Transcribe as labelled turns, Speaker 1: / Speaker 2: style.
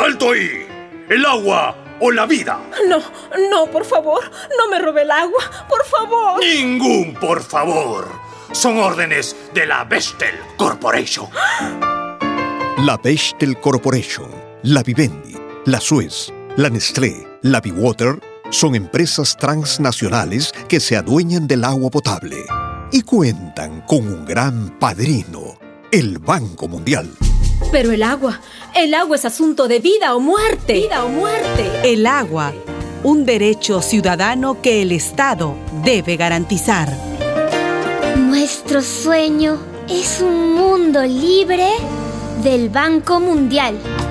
Speaker 1: ¡Alto ahí! ¡El agua o la vida!
Speaker 2: No, por favor. No me robe el agua. Por favor.
Speaker 1: ¡Ningún por favor! Son órdenes de la Bechtel Corporation.
Speaker 3: La Bechtel Corporation, la Vivendi, la Suez, la Nestlé, la Bewater son empresas transnacionales que se adueñan del agua potable y cuentan con un gran padrino, el Banco Mundial.
Speaker 2: Pero el agua es asunto de vida o muerte. Vida o muerte.
Speaker 4: El agua, un derecho ciudadano que el Estado debe garantizar.
Speaker 5: Nuestro sueño es un mundo libre del Banco Mundial.